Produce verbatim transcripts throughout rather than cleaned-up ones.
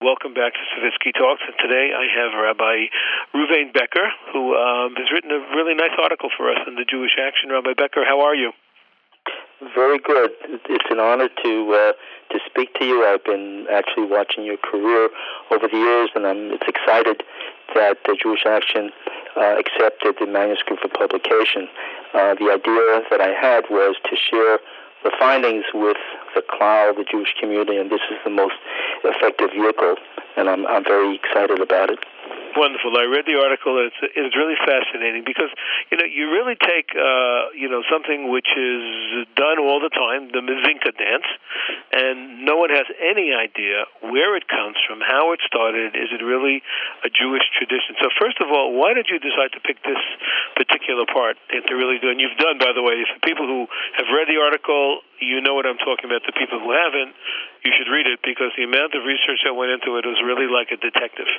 Welcome back to Savitsky Talks, and today I have Rabbi Reuven Becker, who um, has written a really nice article for us in the Jewish Action. Rabbi Becker, how are you? Very good. It's an honor to uh, to speak to you. I've been actually watching your career over the years, and I'm it's excited that the Jewish Action uh, accepted the manuscript for publication. Uh, the idea that I had was to share the findings with the Klal, the Jewish community, and this is the most effective vehicle, and I'm I'm very excited about it. Wonderful. I read the article. It's it's really fascinating because you know you really take uh, you know something which is done all the time, the Mazinka dance, and no one has any idea where it comes from, how it started. Is it really a Jewish tradition? So first of all, why did you decide to pick this particular part and to really do? And you've done, by the way, for people who have read the article, you know what I'm talking about. The people who haven't, you should read it because the amount of research that went into it was really like a detective.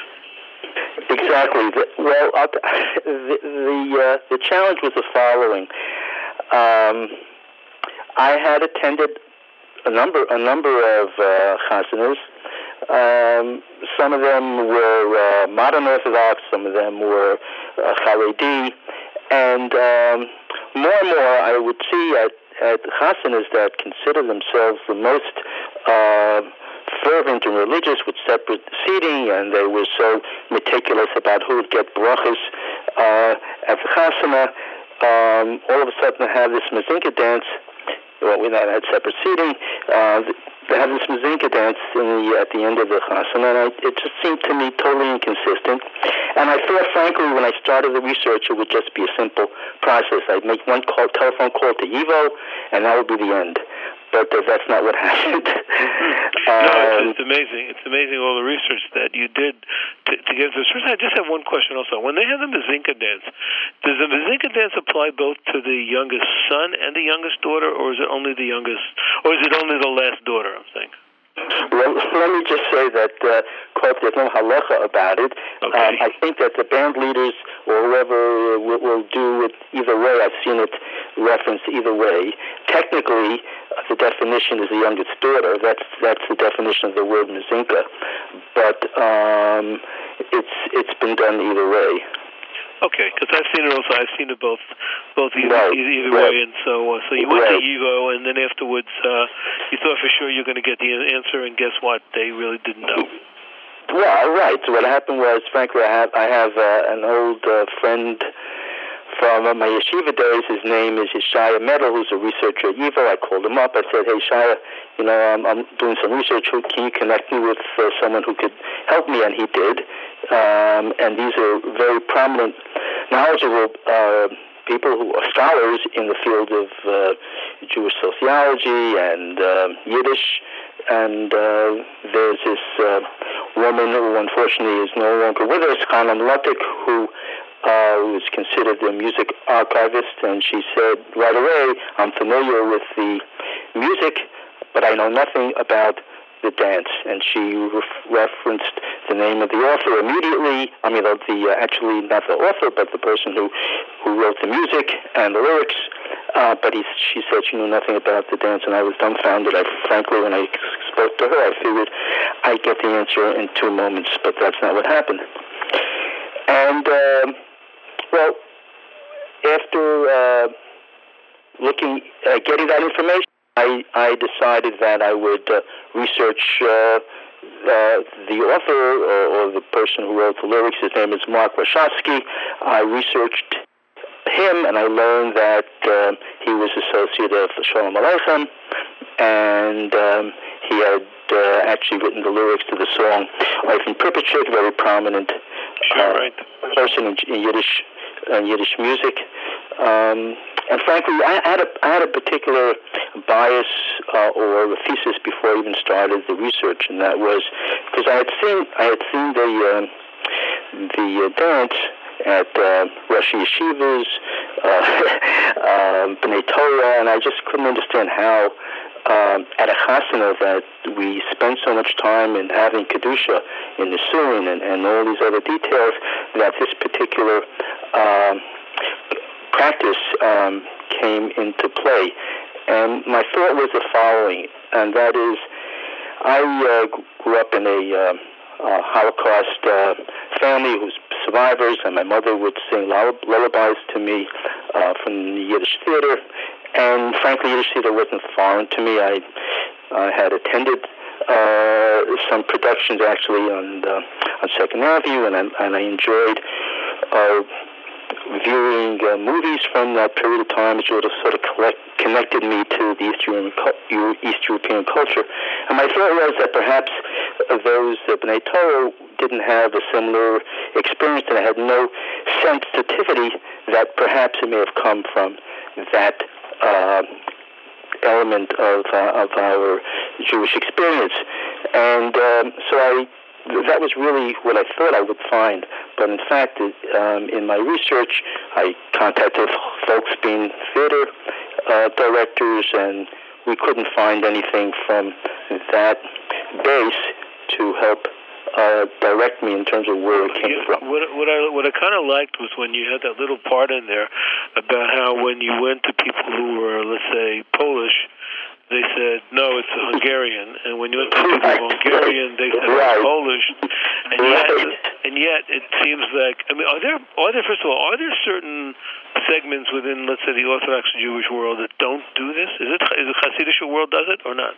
Exactly. Well, I'll t- the the, uh, the challenge was the following. Um, I had attended a number a number of uh, chasanas. Um, some of them were uh, modern Orthodox. Some of them were uh, Haredi, and um, more and more I would see at at chasanas that consider themselves the most uh, fervent and religious with separate seating, and they were so meticulous about who would get brachas uh, at the chasana. Um, all of a sudden, they have this Mazinka dance. Well, we not had separate seating. Uh, they have this Mazinka dance in the, at the end of the chasana, and I, it just seemed to me totally inconsistent. And I thought, frankly, when I started the research, it would just be a simple process. I'd make one call, telephone call to YIVO, and that would be the end. But uh, that's not what happened. um, no, it's, it's amazing. It's amazing all the research that you did to, to get this. First, I just have one question also. When they have the Mazinka dance, does the Mazinka dance apply both to the youngest son and the youngest daughter, or is it only the youngest, or is it only the last daughter, I'm saying? Well, let me just say that, uh, quote, there's no halacha about it. Okay. Um, I think that the band leaders or whoever will, will do it either way. I've seen it referenced either way. Technically, uh, the definition is the youngest daughter. That's that's the definition of the word Mazinka. But um, it's it's been done either way. Okay, because I've seen it also. I've seen it both, both either, right. either, either right. way, and so uh, so you went right. to YIVO, and then afterwards uh, you thought for sure you're going to get the answer, and guess what? They really didn't know. Well, right. So what happened was, frankly, I have I have uh, an old uh, friend from uh, my yeshiva days. His name is Yeshaya Medal, who's a researcher at YIVO. I called him up. I said, "Hey, Shaya, you know, I'm, I'm doing some research. Who, can you connect me with uh, someone who could help me?" And he did. Um, and these are very prominent, knowledgeable uh, people who are scholars in the field of uh, Jewish sociology and uh, Yiddish. And uh, there's this uh, woman who unfortunately is no longer with us, Chana Mlatik, who uh, was considered the music archivist, and she said right away, "I'm familiar with the music, but I know nothing about the dance." And she ref- referenced the name of the author immediately. I mean, the, the uh, actually not the author, but the person who, who wrote the music and the lyrics. Uh, but he, she said she knew nothing about the dance, and I was dumbfounded. I, frankly, when I spoke to her, I figured I'd get the answer in two moments, but that's not what happened. And, uh, well, after uh, looking, uh, getting that information, I, I decided that I would uh, research uh, uh, the author or, or the person who wrote the lyrics. His name is Mark Warshawski. I researched him, and I learned that uh, he was associate of Shalom Aleichem, and um, he had uh, actually written the lyrics to the song Ofen Pripitchik, very prominent uh, sure, right. person in, in Yiddish uh, Yiddish music. Um, and frankly, I had a I had a particular bias uh, or a thesis before I even started the research, and that was because I had seen I had seen the uh, the uh, dance at uh, Russian yeshivas, uh, uh, B'nai Torah, and I just couldn't understand how um, at a chasana that we spend so much time in having kedusha in the surin and, and all these other details, that this particular um, practice um, came into play. And my thought was the following, and that is, I uh, grew up in a uh, uh, Holocaust uh, family who's survivors, and my mother would sing lullabies to me uh, from the Yiddish theater. And frankly, Yiddish theater wasn't foreign to me. I, I had attended uh, some productions actually on the, on Second Avenue, and I, and I enjoyed uh, viewing uh, movies from that period of time, which sort of sort of collect, connected me to the East European, East European culture. And my thought was that perhaps those uh, B'nai Torah didn't have a similar experience, and I had no sensitivity that perhaps it may have come from that uh, element of uh, of our Jewish experience. And um, so I that was really what I thought I would find. But in fact, um, in my research, I contacted Folksbiene theater uh, directors, and we couldn't find anything from that base to help uh, direct me in terms of where it came yeah, from. What, what I what I kind of liked was when you had that little part in there about how when you went to people who were, let's say, Polish, they said, no, it's a Hungarian. And when you went to people Right. who were Hungarian, they said Right. it's Polish. And Right. yet, and yet, it seems like, I mean, are there, are there, first of all, are there certain segments within, let's say, the Orthodox Jewish world that don't do this? Is it, is the Hasidic world does it or not?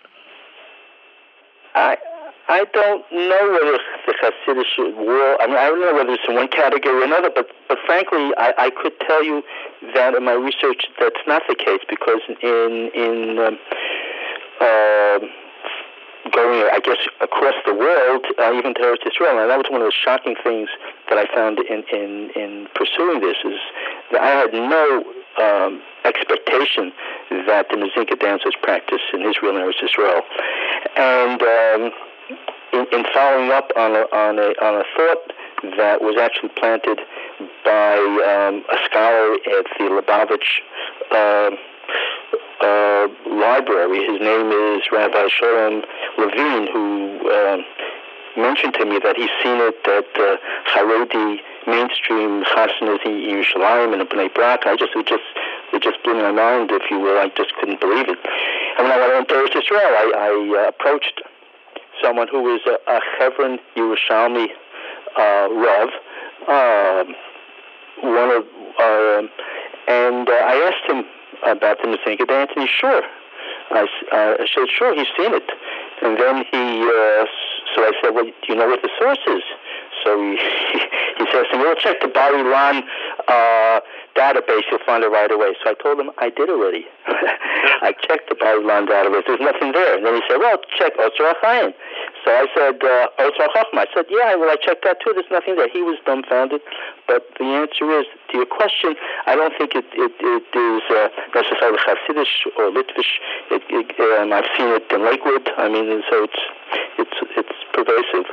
I I don't know whether the Hasidic world, I mean, I don't know whether it's in one category or another, but, but frankly, I, I could tell you that in my research that's not the case, because in, in um, uh, going, I guess, across the world, uh, even to Eretz Israel, and that was one of the shocking things that I found in, in, in pursuing this, is that I had no um, expectation that the Mazinka dance was practiced in Israel and Eretz Israel. And um, in, in following up on a, on a on a thought that was actually planted by um, a scholar at the Lubavitch uh, uh, library. His name is Rabbi Sholem Levine, who uh, mentioned to me that he's seen it at uh, Haredi mainstream Chassanas in Yerushalayim and in Bnei Brak. I just it just it just blew my mind, if you will. I just couldn't believe it. And when I went to Eretz Israel, I, I uh, approached someone who was a, a Chevron Yerushalmi uh, Rav, uh, one of, uh, and uh, I asked him about the Mazinka dance, and he's sure. I, uh, I said, sure, he's seen it. And then he, uh, so I said, well, do you know what the source is? So he, he says to me, well, check the Bar Ilan uh, database, you'll find it right away. So I told him, I did already. I checked the Bar Ilan database, there's nothing there. And then he said, well, check Otzar HaChaim. So I said, uh, Otzar HaChachma. I said, yeah, well, I checked that too, there's nothing there. He was dumbfounded. But the answer is, to your question, I don't think it, it, it is uh, necessarily Hasidic or Litvish. It, it, um, I've seen it in Lakewood. I mean, so it's, it's, it's pervasive.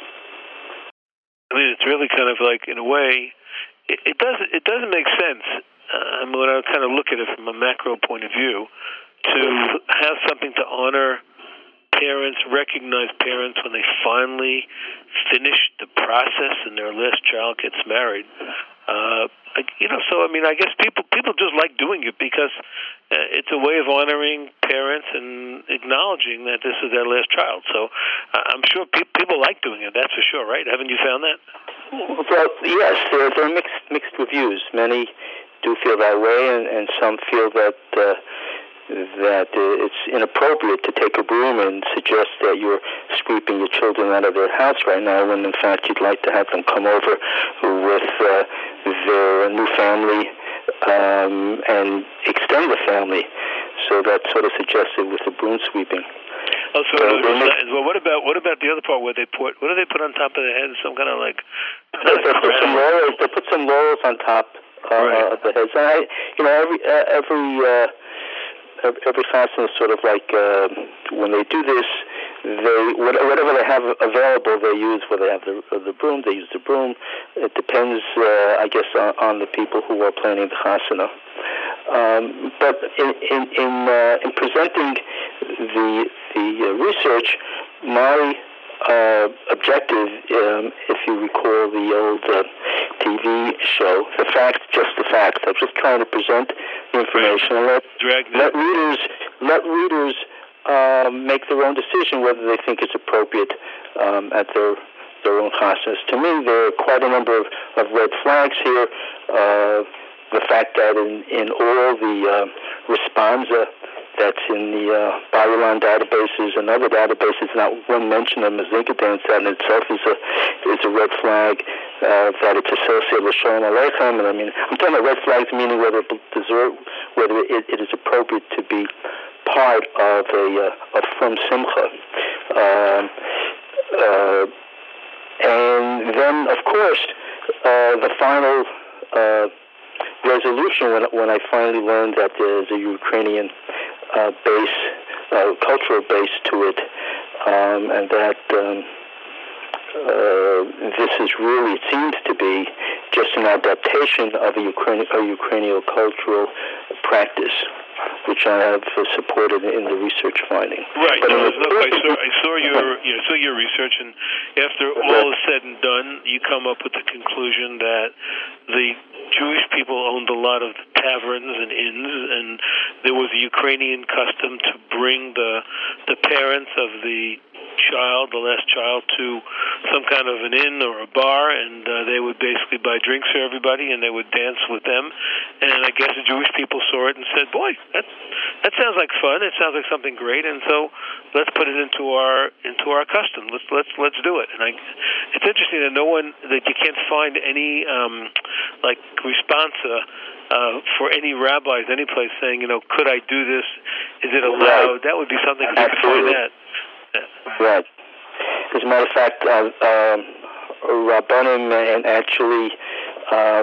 I mean, it's really kind of like, in a way, it, it doesn't it doesn't make sense. Uh, I mean, when I kind of look at it from a macro point of view, to have something to honor parents, recognize parents when they finally finish the process and their last child gets married. Uh, you know, so I mean, I guess people people just like doing it because uh, it's a way of honoring parents and acknowledging that this is their last child. So uh, I'm sure pe- people like doing it. That's for sure, right? Haven't you found that? Well, yes, there, there are mixed mixed reviews. Many do feel that way, and, and some feel that uh, that uh, it's inappropriate to take a broom and suggest that you're sweeping your children out of their house right now, when in fact you'd like to have them come over with uh, their new family um, and extend the family. So that's sort of suggested with the broom sweeping. Oh, so uh, well, what about what about the other part where they put what do they put on top of the head? Some kind of like they, they put some laurels. They put some laurels on top uh, right. of the heads. And I, you know, every uh, every. Uh, Every chassan is sort of like uh, when they do this, they whatever they have available they use. Where they have the the broom, they use the broom. It depends, uh, I guess, on, on the people who are planning the chasana. Um, but in in in, uh, in presenting the the uh, research, my uh, objective, um, if you recall the old uh, T V show, The Fact, Just the Facts. I'm just trying to present the information and let, let readers let readers uh, make their own decision whether they think it's appropriate um, at their their own chasanas. To me, there are quite a number of, of red flags here. Uh, the fact that in, in all the uh, responsa that's in the uh, Bar-Ilan databases and other databases, not one mention of Mazinka dance. That in itself is a is a red flag. Uh, that it's associated with Shalom Aleichem, and I mean, I'm talking about red flags, meaning whether it deserve, whether it, it is appropriate to be part of a uh, a Frum Simcha. Um, uh, and then, of course, uh, the final uh, resolution when when I finally learned that there's a Ukrainian Uh, base, uh, cultural base to it, um, and that um, uh, this is really, it seems to be just an adaptation of a, Ukrainian, a Ukrainian cultural practice, which I have uh, supported in the research finding. Right. No, look, I saw, I saw your, you know, saw your research, and after all is said and done, you come up with the conclusion that the Jewish people owned a lot of taverns and inns, and there was a Ukrainian custom to bring the the parents of the child, the last child, to some kind of an inn or a bar, and uh, they would basically buy drinks for everybody, and they would dance with them. And I guess the Jewish people saw it and said, "Boy, that that sounds like fun. It sounds like something great." And so let's put it into our into our custom. Let's let's let's do it. And I, it's interesting that no one that you can't find any um, like response. Uh, Uh, for any rabbis, any place saying, you know, could I do this? Is it allowed? Right. That would be something if you could find that. Yeah. Right. As a matter of fact, uh, uh, Rabbanim and actually uh,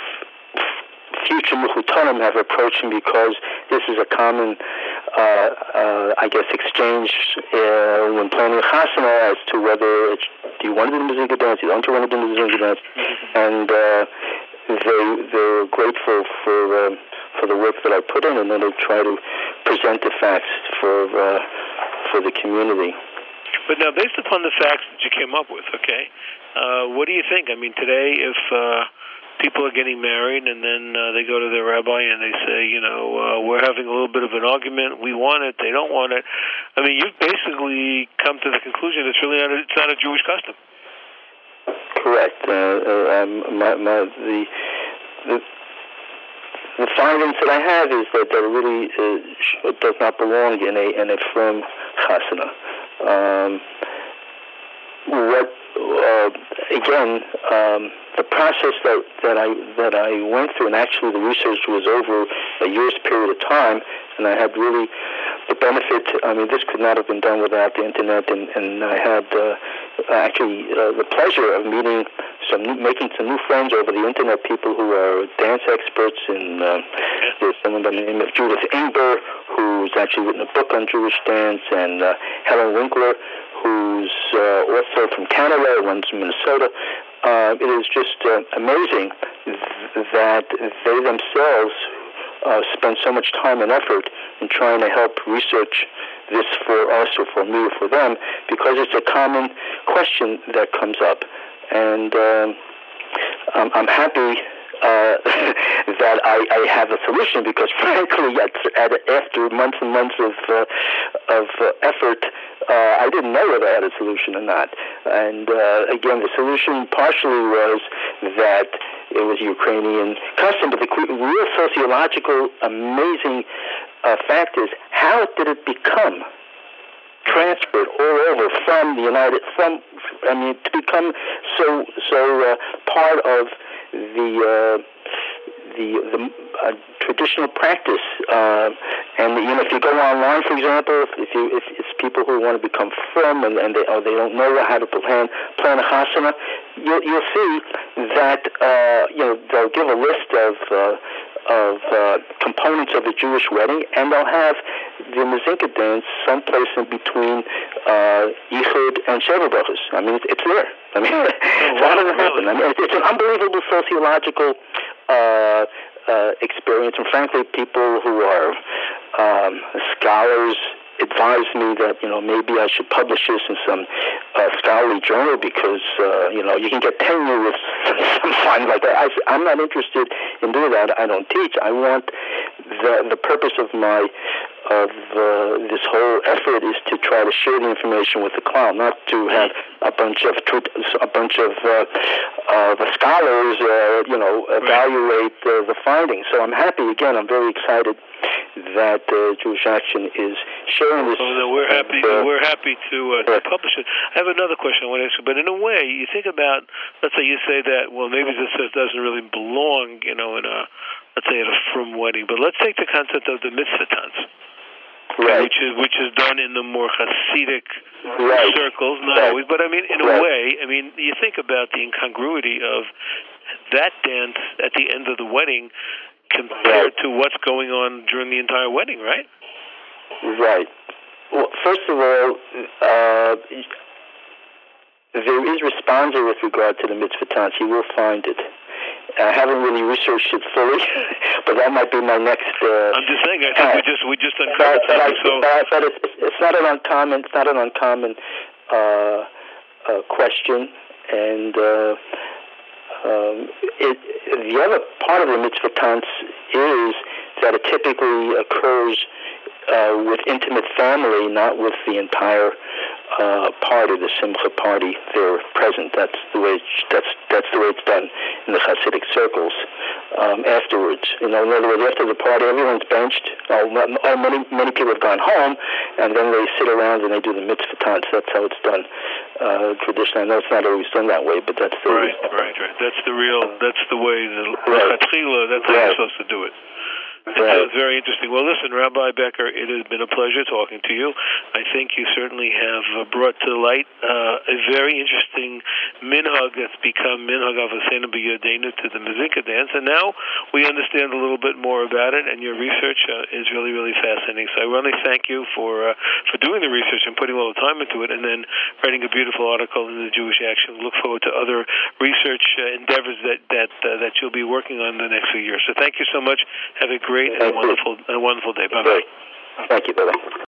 future Mechutanim have approached him because this is a common, uh, uh, I guess, exchange uh, when planning a chasana as to whether it's, do you want to do the Mazinka dance, you don't want to do the Mazinka dance, and uh, They they're grateful for um, for the work that I put in, and then they try to present the facts for uh, for the community. But now, based upon the facts that you came up with, okay, uh, what do you think? I mean, today, if uh, people are getting married and then uh, they go to their rabbi and they say, you know, uh, we're having a little bit of an argument. We want it. They don't want it. I mean, you've basically come to the conclusion it's really not a, it's not a Jewish custom. Correct. Uh, uh, um, my, my, the, the the findings that I have is that that really uh, does not belong in a in a firm chasana. Um, what uh, again? Um, the process that, that I that I went through, and actually the research was over a year's period of time, and I had really the benefit. I mean, this could not have been done without the internet, and, and I had uh, actually uh, the pleasure of meeting some, new, making some new friends over the internet. People who are dance experts, and uh, there's someone by the name of Judith Ingber, who's actually written a book on Jewish dance, and uh, Helen Winkler, who's uh, also from Canada, runs in Minnesota. Uh, it is just uh, amazing th- that they themselves uh, spend so much time and effort in trying to help research this for us or for me or for them, because it's a common question that comes up. And um, I'm, I'm happy uh, that I, I have a solution, because frankly, at, at, after months and months of, uh, of uh, effort, Uh, I didn't know whether I had a solution or not. And uh, again, the solution partially was that it was Ukrainian custom, but the real sociological, amazing uh, fact is, how did it become transferred all over from the United, from, I mean, to become so, so uh, part of the, uh, the, the uh, traditional practice. Uh, and, you know, if you go online, for example, if, if you if it's people who want to become firm and, and they or they don't know how to plan plan a chasana, you'll, you'll see that, uh, you know, they'll give a list of uh, of uh, components of the Jewish wedding, and they'll have the Mazinka dance someplace in between uh, Yichud and Sheva Brachos. I mean, it's, it's there. I mean, oh, so how does it happen? I mean, it's, it's an unbelievable sociological uh, uh, experience, and frankly, people who are um, scholars advised me that, you know, maybe I should publish this in some uh, scholarly journal, because, uh, you know, you can get tenure with some findings like that. I, I'm not interested in doing that. I don't teach. I want the the purpose of my of uh, this whole effort is to try to share the information with the Klal, not to have a bunch of a bunch of uh, uh, the scholars, uh, you know, evaluate uh, the findings. So I'm happy. Again, I'm very excited that uh, Jewish Action is sharing this. Well, we're happy. Uh, we're happy to, uh, to publish it. I have another question I want to ask you. But in a way, you think about, let's say you say that, well, maybe this doesn't really belong, you know, in a, let's say, at a frum wedding. But let's take the concept of the mitzvah tans. Right. Which is which is done in the more Hasidic right. circles, not right. always, but I mean, in a right. way, I mean, you think about the incongruity of that dance at the end of the wedding compared right. to what's going on during the entire wedding, right? Right. Well, first of all, uh, there is responsa with regard to the mitzvah tans. You will find it. I haven't really researched it fully, but that might be my next. Uh, I'm just saying. I think uh, we just we just uncovered but, something. But, so. but, but it's, it's not an uncommon. It's not an uncommon uh, uh, question, and uh, um, it, the other part of the mitzvah tans is that it typically occurs uh, with intimate family, not with the entire uh, party, the simcha party. They're present. That's the way. It's, that's that's the way it's done in the Hasidic circles. Um, afterwards, you know, in other words, after the party, everyone's benched. Oh, oh, many many people have gone home, and then they sit around and they do the mitzvah tans. That's how it's done uh, traditionally. I know it's not always done that way, but that's the right, right, right. That's the real. That's the way. The right. That's how right. you're supposed to do it. It right. sounds very interesting. Well, listen, Rabbi Becker, it has been a pleasure talking to you. I think you certainly have brought to light uh, a very interesting minhag that's become minhag avosenu b'yodenu to the Mazinka dance, and now we understand a little bit more about it, and your research uh, is really, really fascinating. So I really thank you for uh, for doing the research and putting all the time into it, and then writing a beautiful article in the Jewish Action. Look forward to other research uh, endeavors that that uh, that you'll be working on in the next few years. So thank you so much. Have a great and a wonderful, a wonderful day. Bye-bye. Thank you. Bye-bye.